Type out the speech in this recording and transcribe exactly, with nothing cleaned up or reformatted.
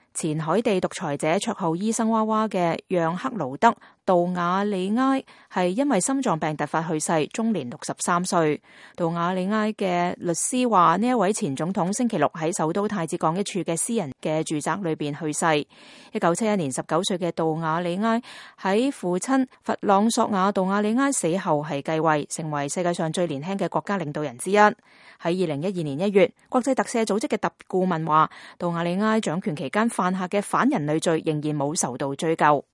前海地獨裁者綽號醫生娃娃嘅讓克勞德·杜瓦里埃係因為心臟病突發去世，終年六十三歲。杜瓦里埃嘅律師話，呢一位前總統星期六喺首都太子港一處嘅私人嘅住宅裏邊去世。一九七一年十九歲嘅杜瓦里埃喺父親弗朗索瓦·杜瓦里埃死後係繼位，成為世界上最年輕嘅國家領導人之一。喺二零一二年一月，國際特赦組織嘅特顧問話，杜瓦里埃掌權期間犯下嘅反人類罪仍然冇受到追究。